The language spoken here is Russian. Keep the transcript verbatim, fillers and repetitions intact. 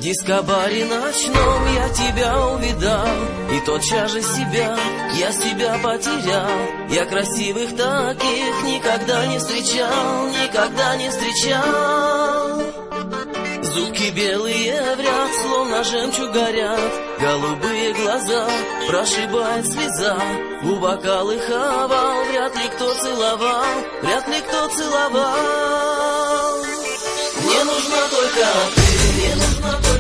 дискобаре ночном я тебя увидал, и тотчас же себя, я себя потерял. Я красивых таких никогда не встречал, никогда не встречал. Зубки белые в ряд, словно жемчуг горят, голубые глаза прошибает слеза. Губа колыховал, вряд ли кто целовал, вряд ли кто целовал. Мне нужна только ты, мне нужна только